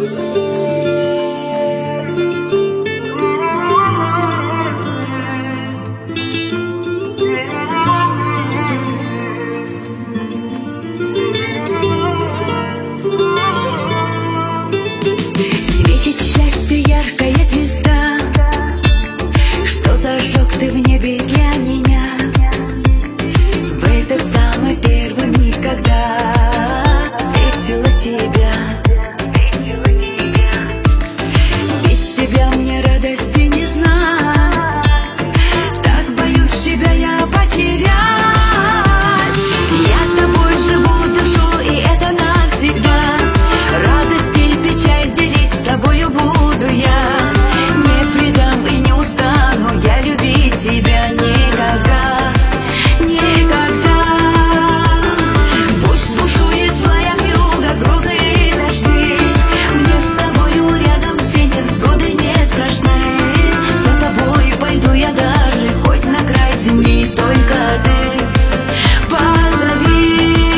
Светит счастье яркая звезда, что зажег ты в небе для меня в этот самый первый миг, когда встретила тебя. Без тебя мне радости не знать, так боюсь тебя я потерять. Я тобой живу, душу, и это навсегда. Радость и печаль делить с тобою буду я. Не предам и не устану я любить тебя никогда, никогда. Пусть бушует злая вьюга, грозы и дожди, мне с тобою рядом все невзгоды не страшны. За тобой пойду я даже хоть на край земли, только ты позови.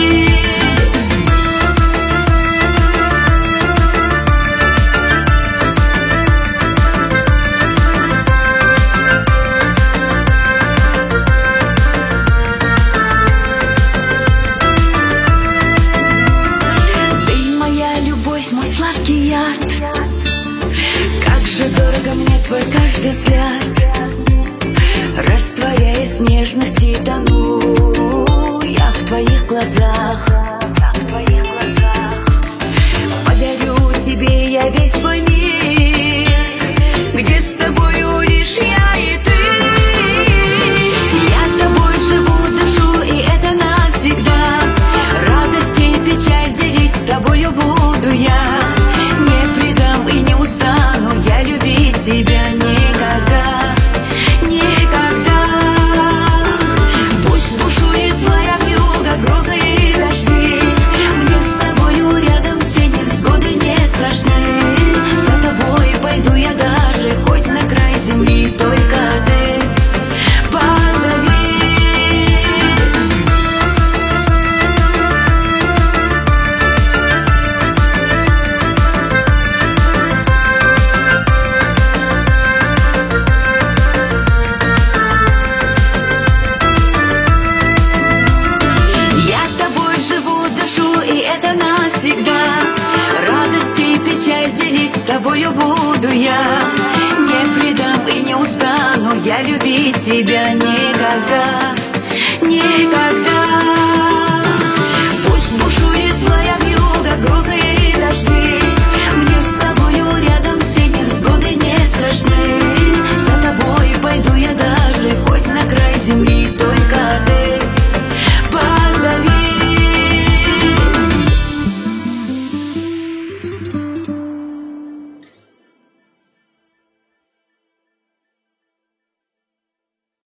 Мой сладкий яд, как же дорого мне твой каждый взгляд. Растворяясь в нежности, тону я в твоих глазах. Подарю тебе я весь свой мир, где с тобою лишь я и ты. Я тобой живу, душу, и это навсегда. Радость и печаль делить с тобою буду я. Не предам и не устану я любить тебя никогда, никогда. Пусть бушует злая вьюга, грозы и дожди, мне с тобою рядом все невзгоды не страшны. За тобой пойду я даже хоть на край земли, только ты позови. Это навсегда. Радость и печаль делить с тобою буду я. Не предам и не устану я любить тебя никогда, никогда.